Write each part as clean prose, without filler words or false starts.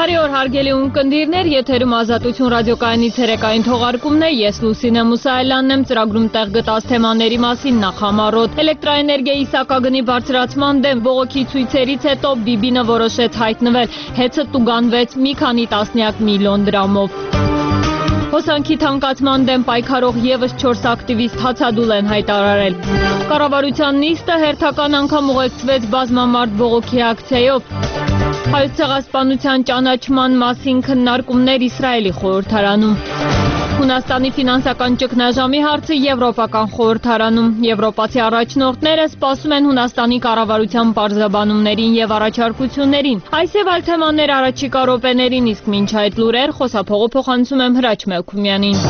Բարի օր հարգելի ունկնդիրներ, եթերում Ազատություն ռադիոկայանի ցերեկային թողարկումն է, ես Լուսինե Մուսայելյանն եմ, ծրագրում տեղ գտած թեմաների մասին նախամարոտ։ Էլեկտրաէներգիայի սակագնի բարձրացման դեմ բողոքի ցույցերից հետո Բիբինը որոշեց հայտնվել, հեծը տուգանվեց մի քանի տասնյակ միլիոն դրամով։ Հոսանքի թանկացման դեմ պայքարող եւս 4 ակտիվիստ հացադուլ են հայտարարել։ Կառավարության նիստը հերթական անգամ ուղեկցվեց բազմամարդ բողոքի ակցիայով։ Հայոց ցեղասպանության ճանաչման մասին քննարկումներ Իսրայելի խորհրդարանում։ Հունաստանի ֆինանսական ճգնաժամի հարցը Եվրոպական խորհրդարանում։ Եվրոպացի առաջնորդները սպասում են Հունաստանի կառավարության պարզաբանումներին եւ առաջարկություններին։ Այս եւ այլ թեմաներ առաջիկա րոպեներին, իսկ մինչ այդ լուրեր խոսափողը փոխանցում եմ Հրաչ Մելքումյանին։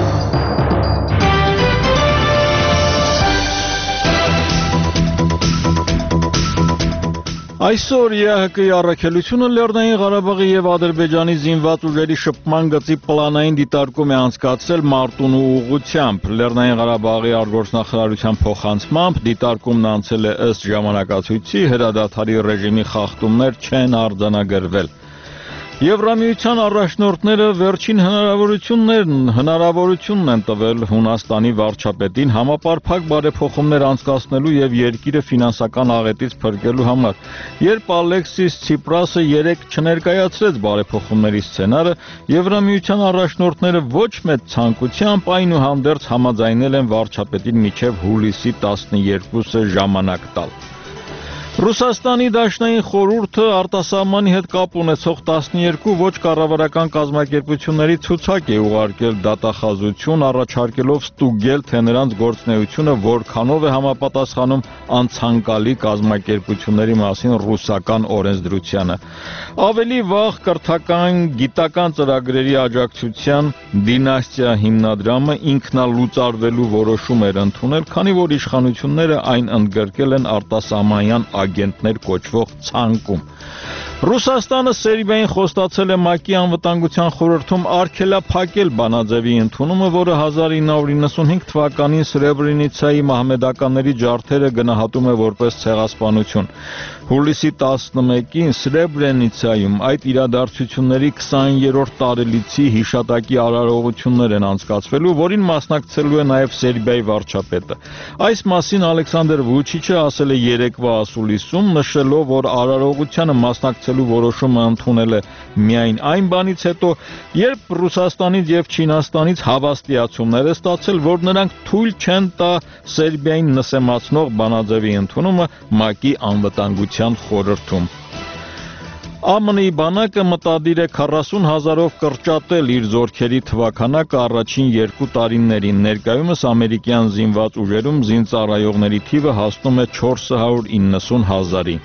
Այսօր ԵԱՀԿ-ի առաքելությունը Լեռնային Ղարաբաղի եւ Ադրբեջանի զինված ուժերի շփման գծի պլանային դիտարկում է անցկացրել Մարտունու ուղղությամբ։ Լեռնային Ղարաբաղի արտգործնախարարության փոխանցմամբ դիտարկումն անցել է ըստ ժամանակացույցի, հրադադարի ռեժիմի խախտումներ չեն արձանագրվել։ Եվրամիության առաջնորդները վերջին հնարավորությունն են տվել Հունաստանի վարչապետին համապարփակ բարեփոխումներ անցկացնելու եւ երկիրը ֆինանսական աղետից փրկելու համար։ Երբ Ալեքսիս Ցիպրասը երեկ չներկայացրեց բարեփոխումների սցենարը, Եվրամիության առաջնորդները ոչ մեծ ցանկությամբ այնուհանդերձ համաձայնել են վարչապետին մինչեւ հուլիսի 12-ը ժամանակ տալ։ Ռուսաստանի Դաշնային խորհուրդը արտասահմանի հետ կապ ունեցող 12 ոչ կառավարական կազմակերպությունների ցուցակ է ուղարկել դատախազություն, առաջարկելով ստուգել, թե նրանց գործունեությունը որքանով է համապատասխանում անցանկալի կազմակերպությունների մասին ռուսական օրենսդրությանը։ Ավելի վաղ կրթական գիտական ծրագրերի աջակցության դինաստիա հիմնադրամը ինքնալուծարվելու որոշում էր ընդունել, քանի որ իշխանությունները այն ընդգրկել են արտասահմանյան ագենտներ կոչվող ցանկում։ Ռուսաստանը Սերբիային խոստացել է ՄԱԿ-ի անվտանգության խորհրդում արգելափակել բանաձևի ընդունումը, որը 1995 թվականին Սրեբրենիցայի մահմեդականների ջարդերը գնահատում է որպես ցեղասպանություն։ Հուլիսի 11-ին Սրեբրենիցայում այդ իրադարձությունների 20-րդ տարելիցի հիշատակի արարողություններ են անցկացվելու, որին մասնակցելու է նաև Սերբիայի վարչապետը։ Այս մասին Ալեքսանդր Վուչիչը ասել է երեկվա ասուլիսում, նշելով, որ արարողությանը մասնակցելու որոշումը ընդունել է միայն այն բանից հետո, երբ Ռուսաստանից եւ Չինաստանից հավաստիացումներ է ստացել, որ նրանք թույլ չեն տա Սերբիային նսեմացնող բանաձևի ընդունումը ՄԱԿ-ի անվտանգության խորհրդում։ ԱՄՆ-ի բանակը մտադիր է 40,000-ով կրճատել իր զորքերի թվաքանակը առաջին 2 տարիներին։ Ներկայումս ամերիկյան զինված ուժերում զինծառայողների թիվը հասնում է 490,000-ի։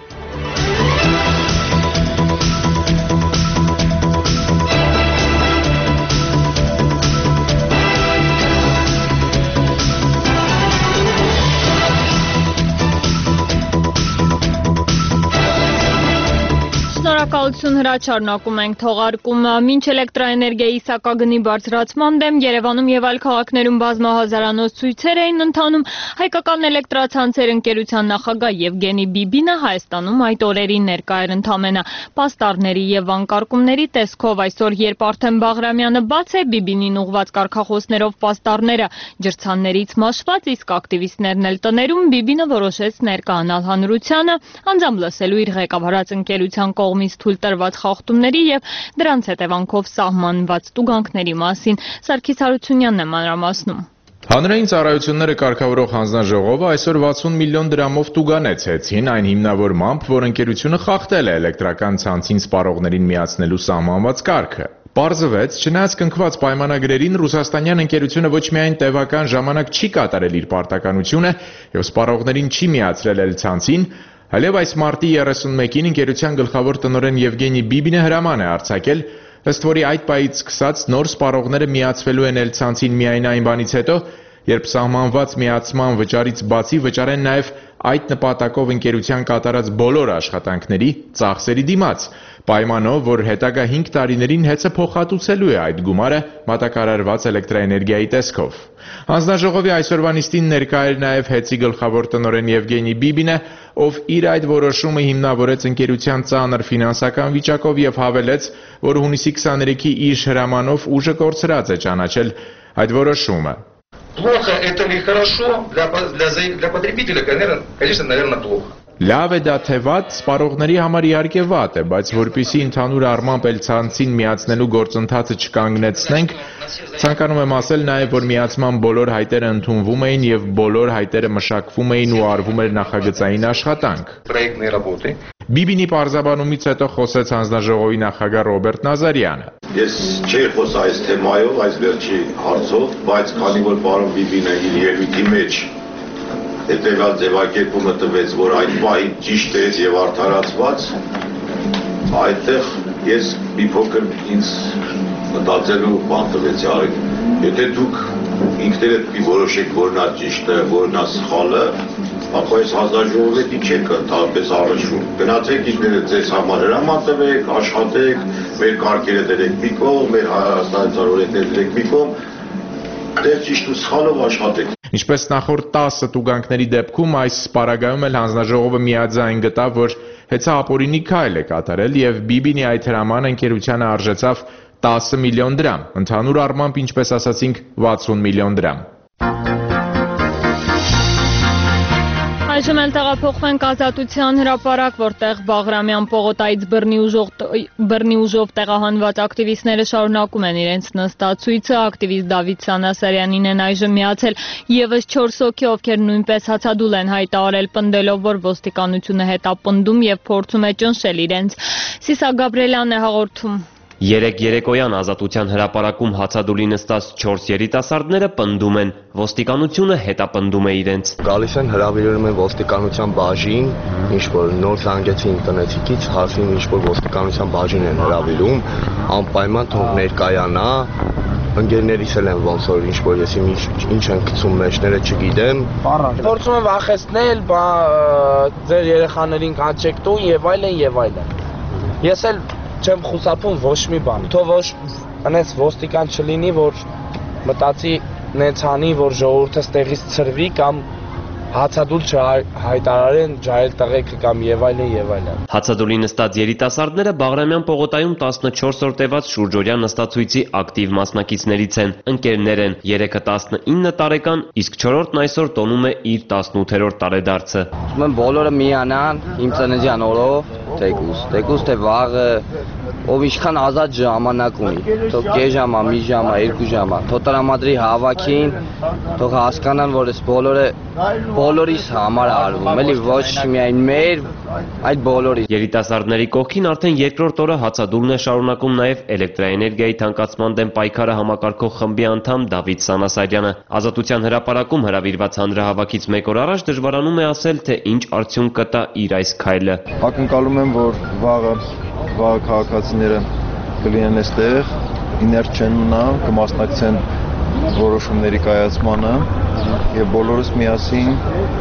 Շնորհակալություն Հրաչ, շարունակում ենք թողարկումը։ Մինչ էլեկտրաէներգիայի սակագնի բարձրացման դեմ Երևանում եւ այլ քաղաքներում բազմահազարանոց ցույցեր էին ընթանում, հայկական էլեկտրացանցեր ընկերության նախագահ Եվգենի Բիբինը Հայաստանում այդ օրերին ներկա էր ընդամենը պաստառների եւ անկարգումների տեսքով։ Այսօր, երբ արդեն Բաղրամյանը բաց է, Բիբինին ուղված կարգախոսներով պաստառները ջրցաններից մաշված, իսկ ակտիվիստներն էլ տներում, Բիբինը որոշեց ներկայանալ հանրությանը, անձամբ լսելու իր ղեկավարած ընկերության կողմից թույլ տրված խախտումների եւ դրանց հետևանքով սահմանված տուգանքների մասին։ Սարգիս Հարությունյանն է մանրամասնում։ Հանրային ծառայությունները կարգավորող հանձնաժողովը այսօր 60 միլիոն դրամով տուգանեցեցին այն հիմնավորմամբ, որ ընկերությունը խախտել է էլեկտրական ցանցին սպառողներին միացնելու սահմանված կարգը։ Պարզվեց, չնայած կնքված պայմանագրերին, ռուսաստանյան ընկերությունը ոչ միայն տևական ժամանակ չի կատարել իր պարտականությունը եւ սպառողներին չի միացրել էլ ցանցին, այլև այս մարտի 31-ին ընկերության գլխավոր տնօրեն Եվգենի Բիբինը հրաման է արձակել, ըստ որի այդ պահից սկսած նոր սպառողները միացվելու են էլ ցանցին միայն այն բանից հետո, Երբ սահմանված միացման վճարից բացի վճարեն նաև այդ նպատակով ընկերության կատարած բոլոր աշխատանքների ծախսերի դիմաց, պայմանով, որ հետագա 5 տարիներին ՀԵՑ-ը փոխհատուցելու է այդ գումարը մատակարարված էլեկտրաէներգիայի տեսքով։ Հանձնաժողովի այսօրվա նիստին ներկա էր նաև ՀԵՑ-ի գլխավոր տնօրեն Եվգենի Բիբինը, ով իր այդ որոշումը հիմնավորեց ընկերության ծանր ֆինանսական վիճակով եւ հավելեց, որ հունիսի 23-ի իր հրամանով ուժը կորցրած է ճանաչել այդ որոշումը։ Плохо это или хорошо для потребителя, конечно, наверное, плохо. Լավ է դա թե վատ, սպառողների համար իհարկե վատ է, բայց որպեսզի ընդհանուր առմամբ էլ ցանցին միացնելու գործընթացը չկանգնեցնենք, ցանկանում եմ ասել նաև, որ միացման բոլոր հայտերը ընդունվում էին եւ բոլոր հայտերը մշակվում էին ու արվում էր նախագծային աշխատանք։ Проектные работы. Բիբինի պարզաբանումից հետո խոսեց հանձնաժողովի նախագահ Ռոբերտ Նազարյանը։ Ես չէի խոս այս թեմայով, այս վերջի հարցով, բայց քանի որ պարոն Բիբինը իր ելույթի մեջ հետևյալ ձևակերպումը տվեց, որ այդ պահին ճիշտ է եւ արդարացված, այդտեղ ես մի փոքր ինձ մտածելու բան տվեցի, արեք, եթե դուք ինքներդ որոշեք, որ նա ճիշտ է, որ նա սխալը, ապա այս հանձնաժողովի չեք ընդհանրապես առաջում։ Գնացեք ինքներդ ձեզ համար հրաման տվեք, աշխատեք, մեր կարգերը դրեք մի կողմ, մեր հայաստանցի օրենքները դրեք մի կողմ, դեռ ճիշտ ու սխալով աշխատեք։ Ինչպես նախորդ 10 տուգանքների դեպքում, այս պարագայում էլ հանձնաժողովը միաձայն գտավ, որ ՀԵՑ-ը ապօրինի քայլ է կատարել եւ Բիբինի այդ հրամանը ընկերությանը արժեցավ 10 միլիոն դրամ, ընդհանուր առմամբ, ինչպես ասացինք, 60 միլիոն դրամ։ Այժմ էլ տեղափոխվենք Ազատության հրապարակ, որտեղ Բաղրամյան պողոտայից բռնի ուժով տեղահանված ակտիվիստները շարունակում են իրենց նստացույցը, ակտիվիստ Դավիթ Սանասարյանին են այժմ միացել եւս 4 հոգի, ովքեր նույնպես հացադուլ են հայտարարել, պնդելով, որ ոստիկանությունը հետապնդում եւ փորձում է ճնշել իրենց։ Սիսա Գաբրելյանն է հաղորդում։ Երեկոյան Ազատության հրապարակում հացադուլի նստած 4 երիտասարդները պնդում են, ոստիկանությունը հետապնդում է իրենց։ Գալիս են հրավիրում են ոստիկանության բաժին, ինչ որ նոր զանգեցին տնեցիկից, հասին ինչ որ ոստիկանության բաժին են հրավիրում, անպայման թող ներկայանա, ընկերներիս էլ են ոնց որ ինչ որ ես ինչ են գցում մեջները չգիտեմ։ Փորձում եմ վախեցնել, ձեր երեխաներին կանչեք տուն եւ այլն եւ այլն։ Ես էլ չեմ խուսափում ոչ մի բան։ Թող ոչ այնպես ոստիկան չլինի, որ մտածի նենց անի, որ ժողովուրդը ստեղից ցրվի կամ հացադուլ չհայտարարեն ջահել տղեկ կամ եւ այլն եւ այլն։ Հացադուլի նստած երիտասարդները Բաղրամյան պողոտայում 14 օր տևած շուրջօրյա նստացույցի ակտիվ մասնակիցներից են, ընկերներ են, 3-ը 19 տարեկան, իսկ 4-ն այսօր տոնում է իր 18-րդ տարեդարձը։ Ուզում եմ բոլորը միանան իմ ծննդյան օրով, թեկուզ թե վաղը, ով ինչքան ազատ ժամանակ ունի, թող կես ժամա, մի ժամա, 2 ժամա, թող տրամադրի հավաքին, թող հասկանան, որ այս բոլորիս համար արվում, էլի ոչ միայն մեր, այդ բոլորի։ Երիտասարդների կողքին արդեն երկրորդ օրը հացադուլն է շարունակում նաև էլեկտրաէներգիայի թանկացման դեմ պայքարը համակարգող խմբի անդամ Դավիթ Սանասարյանը։ Ազատության հրապարակում հրավիրված հանրահավաքից մեկ օր առաջ դժվարանում է ասել, թե ինչ արդյունք կտա իր այս քայլը։ Ակնկալում եմ, որ վաղը քաղաքացիները կլինեն այստեղ, իներտ չեն մնա, կմասնակցեն որոշումների կայացմանը եւ բոլորս միասին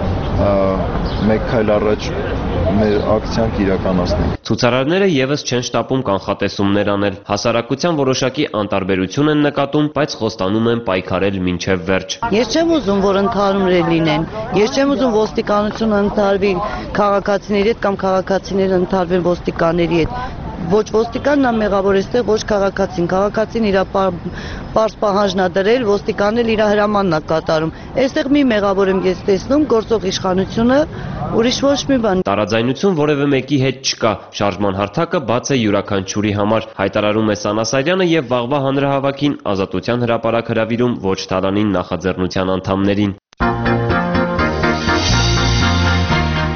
մեկ քայլ առաջ մեր ակցիան իրականացնենք։ Ցուցարարները եւս չեն շտապում կանխատեսումներ անել։ Հասարակության որոշակի անտարբերություն են նկատում, բայց խոստանում են պայքարել մինչև վերջ։ Ես չեմ ուզում, որ ընդհանուր լինեն։ Ես չեմ ուզում ոստիկանությունը ընդհարվի քաղաքացիների հետ կամ քաղաքացիները ընդհարվեն ոստիկանների հետ։ Ոչ ոստիկանն է մեղավոր էստեղ, ոչ քաղաքացին։ Քաղաքացին իր պարզ պահանջն է դրել, ոստիկանն էլ իր հրամանն է կատարում։ Այստեղ մի մեղավոր եմ ես տեսնում, գործող իշխանությունը, ուրիշ ոչ մի բան։ Տարաձայնություն որևէ մեկի հետ չկա։ Շարժման հարթակը բաց է յուրաքանչյուրի համար, հայտարարում է Սանասարյանը եւ վաղվա հանրահավաքին Ազատության հրապարակ հրավիրում ոչ թալանին նախաձեռնության անդամներին։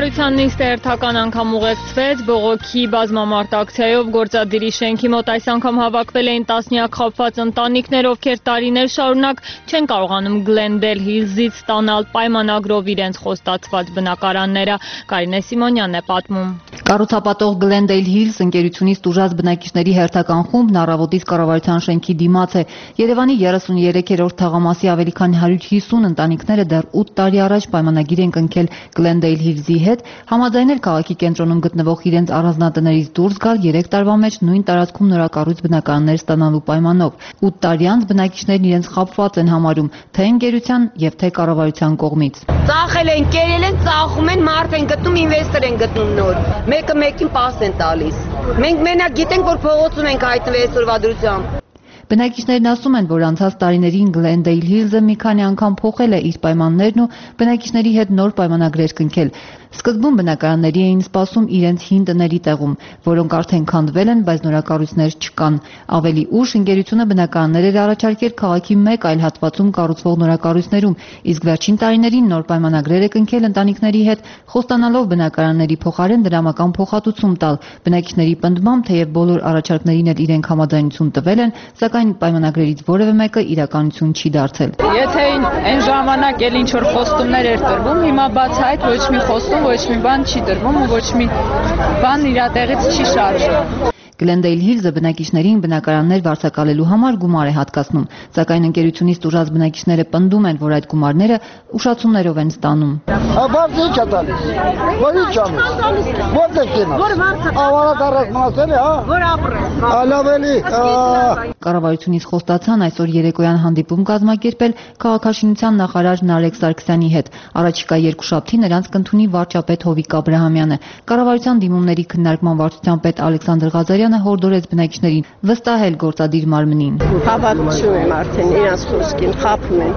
Կառավարության նիստը հերթական անգամ ուղեկցվեց բողոքի բազմամարդ ակցիայով գործադիրի շենքի մոտ այս անգամ հավաքվել էին տասնյակ խաբված ընտանիքներ, ովքեր տարիներ շարունակ չեն կարողանում Գլենդեյլ Հիլզից ստանալ պայմանագրով իրենց խոստացված բնակարանները։ Կարինե Սիմոնյանն է պատմում։ Կառուցապատող Գլենդեյլ Հիլզ ընկերությունից տուժած բնակիչների հերթական խումբն առավոտից կառավարության շենքի դիմաց է։ Երևանի 33-րդ թաղամասի ավելի քան 150 ընտանիքները դեռ 8 տարի առաջ պայմանագիր են կնքել Գլենդեյլ Հիլզի հետ, համաձայնել քաղաքի կենտրոնում գտնվող իրենց առանձնատներից դուրս գալ 3 տարվա մեջ նույն տարածքում նորակառույց բնակարաններ ստանալու պայմանով։ 8 տարի անց բնակիչներն իրենց խաբված են համարում թե ընկերության եւ թե կառավարության կողմից։ Ծախել են, կերել են, ծախում են, մարդ են գտնում, ինվեստոր են գտնում նոր։ Մեկը մեկին պաս են տալիս։ Մենք մենակ գիտենք, որ փողոցում ենք հայտնվել այսօրվա դրությամբ։ Բնակիչներն ասում են, որ անցած տարիներին Գլենդեյլ Հիլզը մի քանի անգամ փոխել է իր պայմաններն ու բնակիչների հետ նոր պայմանագրեր կնքել։ Սկզբում բնակարանների էին սպասում իրենց հին տների տեղում, որոնք արդեն քանդվել են, բայց նորակառույցներ չկան։ Ավելի ուշ ընկերությունը բնակարաններ էր առաջարկել քաղաքի մեկ այլ հատվածում կառուցվող նորակառույցներում, իսկ վերջին տարիներին նոր պայմանագրեր է կնքել ընտանիքների հետ, խոստանալով բնակարանների փոխարեն դրամական փոխհատուցում տալ։ Բնակիչների պնդմամբ, թեև բոլոր առաջարկներին էլ իրենք համաձայնություն տվել են, սակայն պայմանագրերից որևէ մեկը իրականություն չի դարձել։ Եթե այն ժամանակ էլ ինչ որ խոստումներ էր տրվում, հիմա բացահայտ ոչ մի խոստում, ոչ մի բան չի տրվում ու ոչ մի բան իր տեղից չի շարժվում։ Գլենդեյլ Հիլզը բնակիչներին բնակարաններ վարձակալելու համար գումար է հատկացնում, սակայն ընկերությունից տուժած բնակիչները պնդում են, որ այդ գումարները ուշացումներով են ստանում։ Բարձր ինչ է տալիս։ Որ ինչ անի։ Որտե՞ղ կենա։ Որ վարձը ավարած առած մնացել է, հա։ Որ ապրե։ Ալավելի։ Կառավարությունից խոստացան այսօր երեկոյան հանդիպում կազմակերպել քաղաքաշինության նախարար Նարեկ Սարգսյանի հետ։ Առաջիկա երկուշաբթի նրանց կընդունի վարչապետ Հովիկ Աբրահամյանը։ Կառավարության դիմումների քննարկման վարչության պետ Ալեքսանդր Ղազարյանը հորդորեց բնակիչներին վստահել գործադիր մարմնին։ Հավատում եմ արդեն իրանց խոսքին, խաբում են։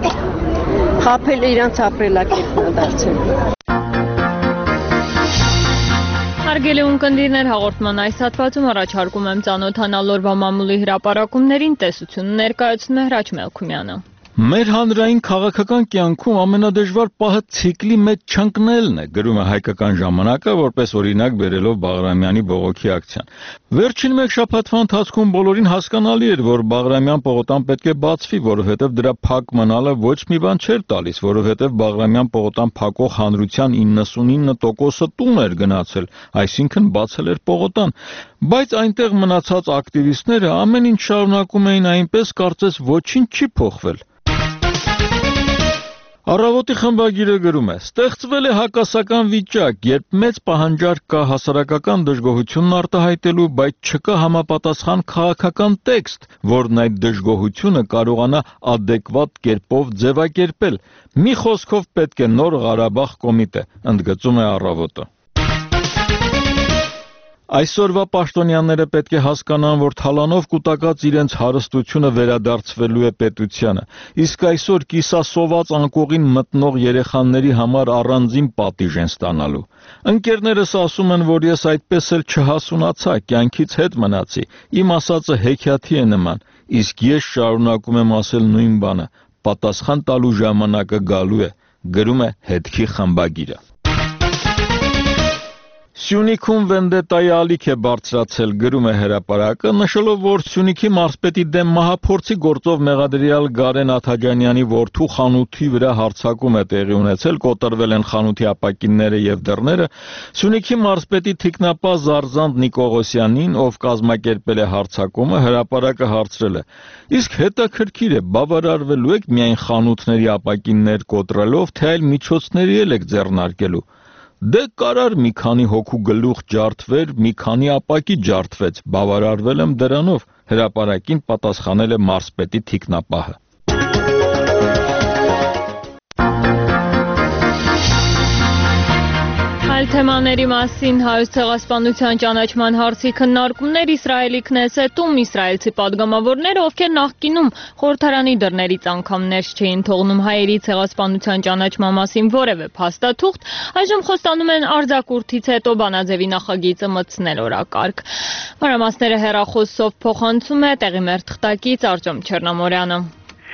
Խաբել իրանց ապրելակերպն է դարձել։ Հարգելի ունկնդիրներ, հաղորդման այս հատվածում առաջարկում եմ ծանոթանալ օրվա մամուլի հրապարակումներին, տեսությունը ներկայացնում է Հրաչ Մելքումյանը։ Մեր հանրային քաղաքական կյանքում ամենադժվար պահը ցիկլի մեջ չընկնելն է, գրում է Հայկական ժամանակը, որպես օրինակ բերելով Բաղրամյանի բողոքի ակցիան։ Վերջին մեկ շաբաթվա ընթացքում բոլորին հասկանալի էր, որ Բաղրամյան պողոտան պետք է բացվի, որովհետև դրա փակ մնալը ոչ մի բան չէր տալիս, որովհետև Բաղրամյան պողոտան փակող հանրության 99%-ը տուն էր գնացել, այսինքն բացել էր պողոտան։ Բայց այնտեղ մնացած ակտիվիստները ամեն ինչ շարունակում էին այնպես, կարծես ոչինչ չի փոխվել։ Առավոտի խմբագիրը գրում է. ստեղծվել է հակասական վիճակ, երբ մեծ պահանջարկ կա հասարակական դժգոհությունն արտահայտելու, բայց չկա համապատասխան քաղաքական տեքստ, որն այդ դժգոհությունը կարողանա adekvat կերպով ձևակերպել։ Մի խոսքով պետք է նոր Ղարաբաղ կոմիտե, ընդգծում է Առավոտը։ Այսօրվա պաշտոնյաները պետք է հասկանան, որ թալանով կուտակած իրենց հարստությունը վերադարձվելու է պետությանը, իսկ այսօր կիսասոված անկողին մտնող երեխաների համար առանձին պատիժ են ստանալու։ Ընկերներս ասում են, որ ես այդպես էլ չհասունացա, կյանքից հետ մնացի, իմ ասածը հեքիաթի է նման, իսկ ես շարունակում եմ ասել նույն բանը, պատասխան տալու ժամանակը գալու է, գրում է Հետքի խմբագիրը։ Սյունիքում վենդետայի ալիք է բարձրացել, գրում է Հրապարակը, նշելով, որ Սյունիքի մարզպետի դեմ մահափորձի գործով մեղադրյալ Գարեն Աթաջանյանի որդու խանութի վրա հարձակում է տեղի ունեցել, կոտրվել են խանութի ապակինները եւ դռները։ Սյունիքի մարզպետի թիկնապահ Զարզանտ Նիկողոսյանին, ով կազմակերպել է հարձակումը, Հրապարակը հարցրել է. իսկ հետաքրքիր է, բավարարվելու եք միայն խանութների ապակիններ կոտրելով, թե այլ միջոցների եք ձեռնարկելու։ Դե կարար մի քանի հոգու գլուխ ջարդվեր, մի քանի ապակի ջարդվեց, բավարարվել եմ դրանով, Հրապարակին պատասխանել է մարզպետի թիկնապահը։ Այլ թեմաների մասին Հայոց ցեղասպանության ճանաչման հարցի քննարկումներ Իսրայելի Քնեսետում իսրայելցի падգամավորները, ովքեր նախկինում խորհրդարանի դռներից անգամ ներս չէին թողնում հայերի ցեղասպանության ճանաչման մասին որևէ փաստաթուղթ, այժմ խոստանում են արձակուրդից հետո բանաձևի նախագիծը մտցնել օրակարգ։ Մանրամասները հեռախոսով փոխանցում է տեղի մեր թղթակից Արտյոմ Չեռնամորյանը։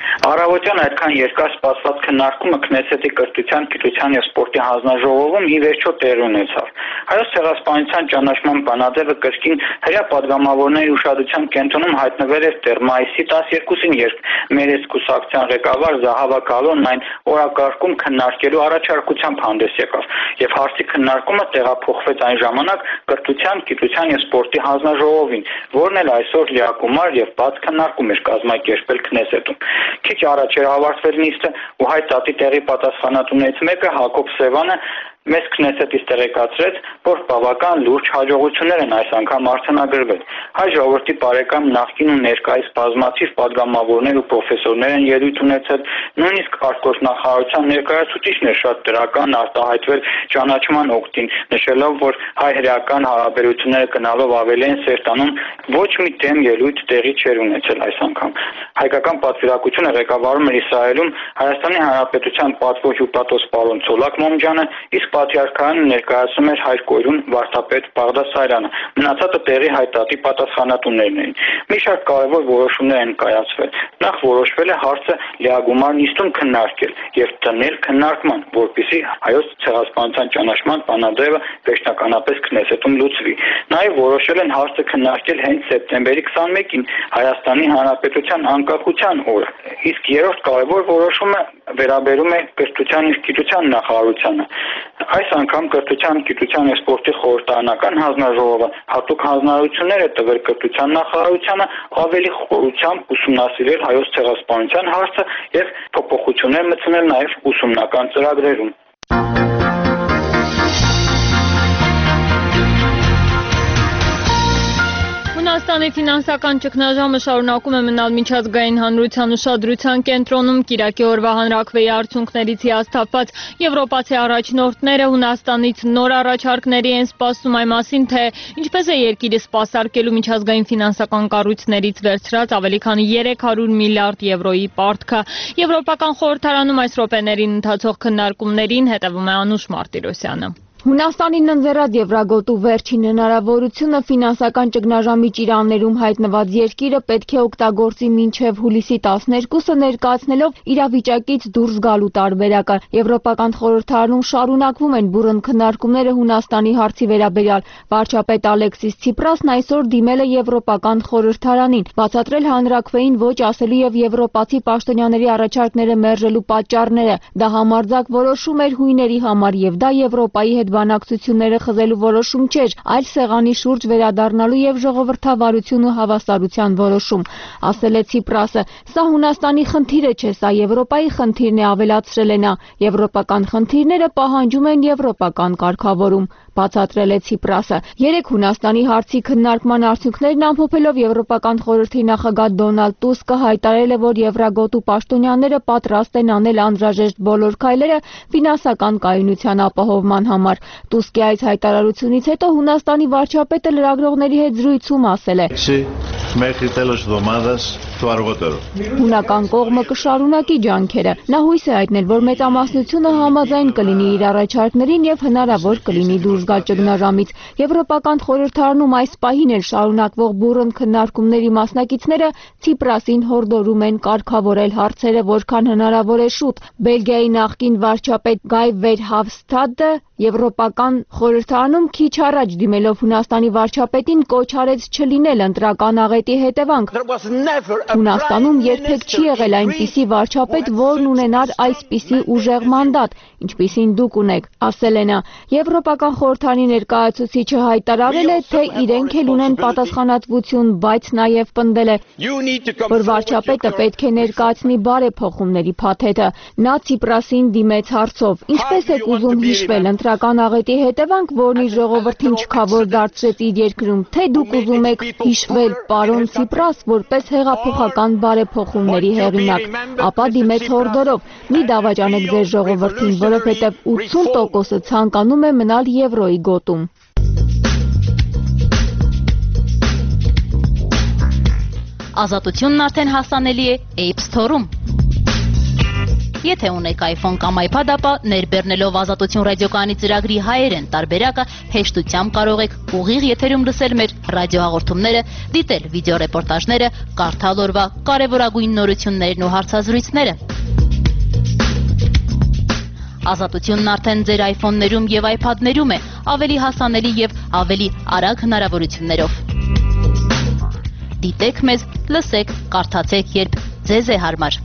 Առավոտյան այդքան երկար սպասված քննարկումը Քնեսեթի կրթության, գիտության եւ սպորտի հանձնաժողովում ի վերջո տեղի ունեցավ։ Հայոց ցեղասպանության ճանաչման բանաձևը կրկին հրյա պատգամավորների ուշադրության կենտրոնում հայտնվել էր դեռ մայիսի 12-ին, երբ Մերես կուսակցության ղեկավար Զահավա Կալոնն այն օրակարգում քննարկելու առաջարկությամբ հանդես եկավ, եւ հարցի քննարկումը տեղափոխվեց այն ժամանակ կրթության, գիտության եւ սպորտի հանձնաժողովին, որն էլ այսօր լիակումար եւ բաց քննարկում էր կազմակերպել Քնեսեթում։ Քիչ առաջ էր ավարտվել նիստը ու հայ ծատի տեղի պատասխանատուներից մեկը Հակոբ Սևանը մեզ Քնեսեթից տեղեկացրեց, որ բավական լուրջ հաջողություններ են այս անգամ արձանագրվել։ Հայ ժողովրդի բարեկամ նախկին ու ներկայիս բազմաթիվ պատգամավորներ ու պրոֆեսորներ են ելույթ ունեցել, նույնիսկ արտգործնախարարության ներկայացուցիչն էր շատ դրական արտահայտվել ճանաչման օգտին, նշելով, որ հայ-հրեական հարաբերությունները գնալով ավելի են սերտանում, ոչ մի դեմ ելույթ տեղի չէր ունեցել այս անգամ։ Հայկական պատվիրակությունը ղեկավարում էր Իսրայելում Հայաստանի Հանրապետության պատվո հյուպատոս պարոն Ցոլակ Մոմջանը, իսկ Պատրիարքարանը ներկայացնում էր հայր կոյրուն վարդապետ Բաղդասարյանը, մնացածը տեղի հայտատի պատասխանատուներն էին։ Մի շարք կարևոր որոշումներ են կայացվել։ Նախ որոշվել է հարցը լիագումար նիստում քննարկել եւ տնել քննարկման, որպեսզի հայոց ցեղասպանության ճանաչման բանաձևը վերջնականապես Քնեսեթում լուծվի։ Նաեւ որոշել են հարցը քննարկել հենց սեպտեմբերի 21-ին Հայաստանի Հանրապետության անկախության օրը։ Իսկ երրորդ կարևոր որոշումը վերաբերում է կրթության եւ գիտության նախարարությանը։ Այս անգամ կրթության, գիտության եւ սպորտի խորհրդարանական հանձնաժողովը հատուկ հանձնարարություններ է տվել կրթության նախարարությանը ավելի խորությամբ ուսումնասիրել հայոց ցեղասպանության հարցը եւ փոփոխություններ մտցնել նաեւ ուսումնական ծրագրերում։ Հունաստանի ֆինանսական ճգնաժամը շարունակում է մնալ միջազգային հանրության ուշադրության կենտրոնում։ Կիրակի օրվա հանրաքվեի արդյունքներից հիասթափված եվրոպացի առաջնորդները Հունաստանից նոր առաջարկների են սպասում այն մասին, թե ինչպես է երկիրը սպասարկելու միջազգային ֆինանսական կառույցներից վերցրած ավելի քան 300 միլիարդ եվրոյի պարտքը։ Եվրոպական խորհրդարանում այս րոպեներին ընթացող քննարկումներին հետևում է Անուշ Մարտիրոսյանը։ Հունաստանին ընձեռած եվրագոտու վերջին հնարավորությունը ֆինանսական ճգնաժամի ճիրաններում հայտնված երկիրը պետք է օգտագործի մինչև հուլիսի 12-ը ներկայացնելով իրավիճակից դուրս գալու տարբերակը։ Եվրոպական խորհրդարանում շարունակվում են բուռն քննարկումները Հունաստանի հարցի վերաբերյալ։ Վարչապետ Ալեքսիս Ցիպրասն այսօր դիմել է Եվրոպական խորհրդարանին, բացատրել հանրաքվեին ոչ ասելու եւ եվրոպացի պաշտոնյաների առաջարկները մերժելու պատճառները։ Դա համարձակ որոշում էր հույների համար եւ դա Եվրոպայի հետ բանակցությունները խզելու որոշում չէր, այլ սեղանի շուրջ վերադառնալու եւ ժողովրդավարություն ու հավասարության որոշում, ասել է Ցիպրասը։ Սա Հունաստանի խնդիրը չէ, սա Եվրոպայի խնդիրն է, ավելացրել է նա։ Եվրոպական խնդիրները պահանջում են եվրոպական կարգավորում, բացատրել է Ցիպրասը։ Երեկ Հունաստանի հարցի քննարկման արդյունքներն ամփոփելով Եվրոպական խորհրդի նախագահ Դոնալդ Տուսկը հայտարարել է, որ Եվրագոտու պաշտոնյաները պատրաստ են անել անհրաժեշտ բոլոր քայլերը ֆինանսական կայունության ապահովման համար։ Տուսկի այս հայտարարությունից հետո Հունաստանի վարչապետը լրագրողների հետ զրույցում ասել է. Հունական կողմը կշարունակի ջանքերը։ Նա հույս է հայտնել, որ մեծամասնությունը համաձայն կլինի իր առաջարկներին եւ հնարավոր կլինի դուրս գալ ճգնաժամից։ Եվրոպական խորհրդարանում այս պահին էլ շարունակվող բուռն քննարկումների մասնակիցները Ցիպրասին հորդորում են կարգավորել հարցերը որքան հնարավոր է շուտ։ Բելգիայի նախկին վարչապետ Գայ Վերհովստադը Եվրոպական խորհրդարանում քիչ առաջ դիմելով Հունաստանի վարչապետին կոչ արեց չլինել ընտրական աղետի հետևանք։ Հունաստանում երբեք չի եղել այնպիսի վարչապետ, որն ունենար այսպիսի ուժեղ մանդատ, ինչպիսին դուք ունեք, ասել է նա։ Եվրոպական խորհրդարանի ներկայացուցիչը հայտարարել է, թե իրենք էլ ունեն պատասխանատվություն, բայց նաև պնդել է, որ վարչապետը պետք է ներկայացնի բարեփոխումների փաթեթը։ Նա Ցիպրասին դիմեց հարցով. ինչպես եք ուզում հիշվել ընտրական աղետի հետևանք, որն իր ժողովրդին չքավոր դարձրեց իր երկրում, թե դուք ուզում եք հիշվել պարոն Ցիպրաս որպես հեղափոխական բարեփոխումների հեղինակ, ապա դիմեց հորդորով. մի դավաճանեք ձեր ժողովրդին, որովհետև 80%-ը ցանկանում է մնալ եվրոյի գոտում։ Ազատությունն արդեն հասանելի է App Store-ում։ Եթե ունեք iPhone կամ iPad, ապա ներբեռնելով Ազատություն ռադիոկայանի ծրագրի հայերեն տարբերակը հեշտությամբ կարող եք ուղիղ եթերում լսել մեր ռադիոհաղորդումները, դիտել վիդեոռեպորտաժները, կարդալ օրվա կարևորագույն նորություններն ու հարցազրույցները։ Ազատությունն արդեն ձեր iPhone-ներում եւ iPad-ներում է, ավելի հասանելի եւ ավելի արագ հնարավորություններով։ Դիտեք մեզ, լսեք, կարդացեք, երբ ձեզ է հարմար։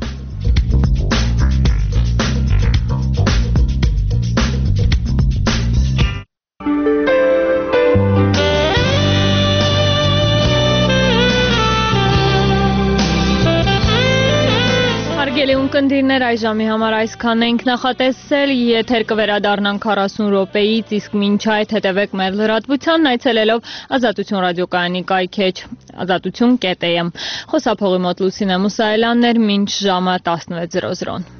Հարգելի ունկնդիրներ, այս ժամի համար այսքան ենք նախատեսել, եթեր կվերադառնանք 40 րոպեից, իսկ մինչ այդ հետևեք մեր լրատվությանն այցելելով Ազատություն ռադիոկայանի կայքեջ azatutun.am։ Խոսափողի մոտ Լուսինե Մուսայելյանն էր, մինչ ժամը 16:00։